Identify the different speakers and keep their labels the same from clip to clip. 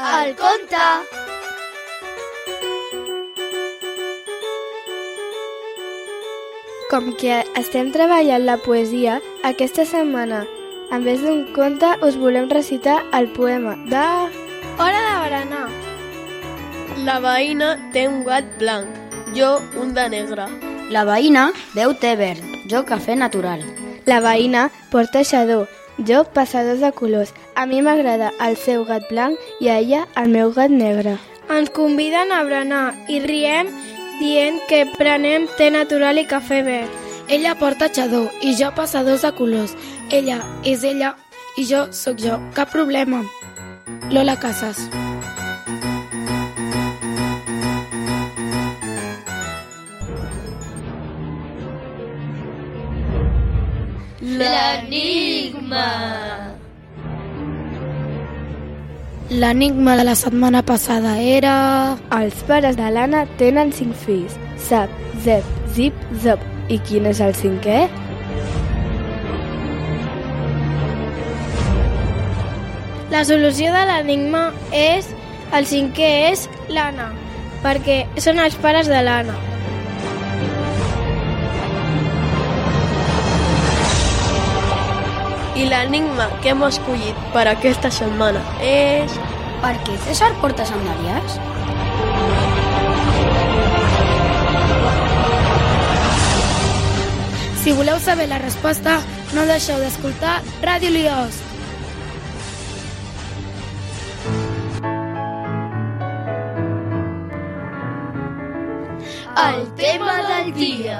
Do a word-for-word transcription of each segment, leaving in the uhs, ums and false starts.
Speaker 1: El conte. Com que estem treballant la poesia, aquesta setmana, en vez d'un conte, us volem recitar el poema de... Hora de berenar.
Speaker 2: La veïna té un gat blanc, jo un de negre.
Speaker 3: La veïna beu te verd, jo cafè natural.
Speaker 1: La veïna porta xador, jo passadors de colors. A mi m'agrada el seu gat blanc i a ella el meu gat negre.
Speaker 4: Ens conviden a berenar i riem dient que prenem te natural i cafè verd.
Speaker 5: Ella porta xador i jo passadors de colors. Ella és ella i jo sóc jo. Cap problema. Lola Casas.
Speaker 6: L'enigma.
Speaker 5: L'enigma de la setmana passada era...
Speaker 1: Els pares de l'Anna tenen cinc fills. Zap, zep, zip, zop. I quin és el cinquè?
Speaker 4: La solució de l'enigma és... El cinquè és l'Anna, perquè són els pares de l'Anna.
Speaker 2: I l'enigma que hem escollit per aquesta setmana és...
Speaker 3: Per què César porta sandàlies?
Speaker 5: Si voleu saber la resposta, no deixeu d'escoltar Ràdio Liost.
Speaker 6: El tema del dia.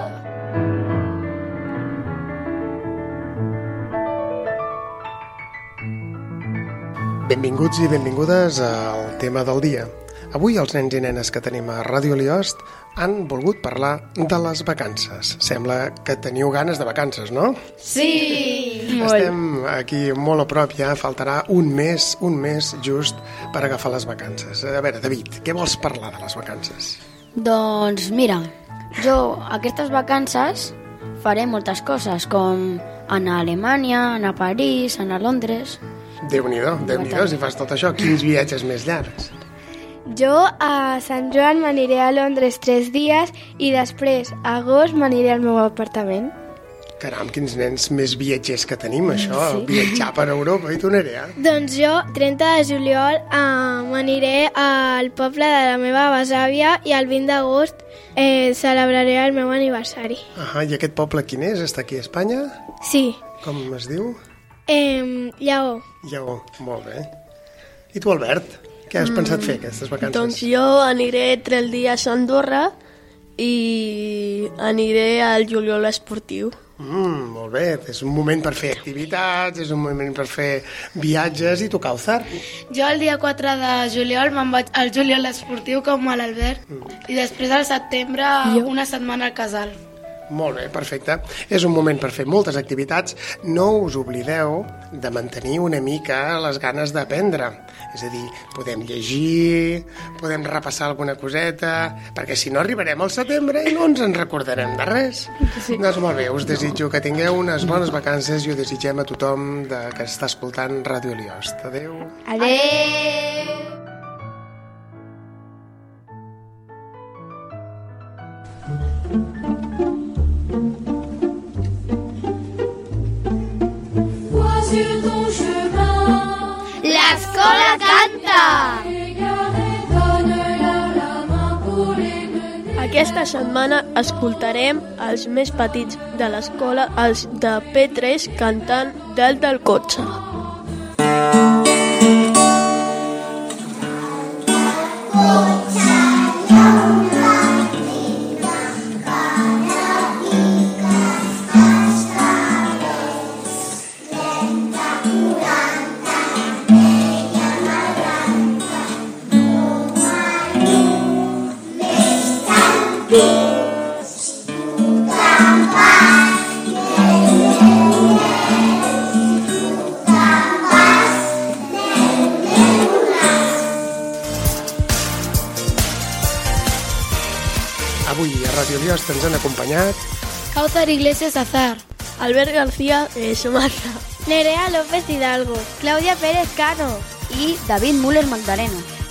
Speaker 7: Benvinguts i benvingudes al tema del dia. Avui els nens i nenes que tenim a Ràdio Liost han volgut parlar de les vacances. Sembla que teniu ganes de vacances, no?
Speaker 6: Sí!
Speaker 7: Estem aquí molt a prop, ja faltarà un mes, un mes just per agafar les vacances. A veure, David, què vols parlar de les vacances?
Speaker 3: Doncs mira, jo aquestes vacances faré moltes coses, com anar a Alemanya, anar a París, anar a Londres...
Speaker 7: Déu-n'hi-do, Déu-n'hi-do, si fas tot això, quins viatges més llargs.
Speaker 1: Jo a Sant Joan m'aniré a Londres tres dies i després, a agost, m'aniré al meu apartament.
Speaker 7: Caram, quins nens més viatgers que tenim, això, sí. Viatjar per Europa i tu, Nerea.
Speaker 4: Doncs jo, trenta de juliol, eh, m'aniré al poble de la meva besàvia i el vint d'agost eh, celebraré el meu aniversari.
Speaker 7: Ah, i aquest poble quin és? Està aquí a Espanya?
Speaker 4: Sí.
Speaker 7: Com es diu?
Speaker 4: Eh, Lleó.
Speaker 7: Lleó, molt bé. I tu, Albert, què has mm, pensat fer aquestes vacances?
Speaker 2: Doncs jo aniré tres dies a Andorra i aniré al juliol esportiu.
Speaker 7: Mm, molt bé, és un moment per fer activitats, és un moment per fer viatges. I tu, Càucer?
Speaker 5: Jo el dia quatre de juliol me'n vaig al juliol esportiu com a l'Albert mm. i després al setembre jo? una setmana al casal.
Speaker 7: Molt bé, perfecte. És un moment per fer moltes activitats. No us oblideu de mantenir una mica les ganes d'aprendre. És a dir, podem llegir, podem repassar alguna coseta, perquè si no arribarem al setembre i no ens en recordarem de res. Sí. Doncs molt bé, us desitjo que tingueu unes bones vacances i ho desitgem a tothom de, que està escoltant Ràdio Liost. Adéu.
Speaker 1: Adéu.
Speaker 6: L'escola canta!
Speaker 2: Aquesta setmana escoltarem els més petits de l'escola, els de P tres, cantant Dalt del cotxe.
Speaker 7: Avui a Ràdio Liost ens han acompanyat
Speaker 5: Càucer Iglesias Azar,
Speaker 2: Albert García eh, Sumarra,
Speaker 4: Nerea López Hidalgo,
Speaker 1: Clàudia Pérez Cano
Speaker 3: i David Müller Magdalena.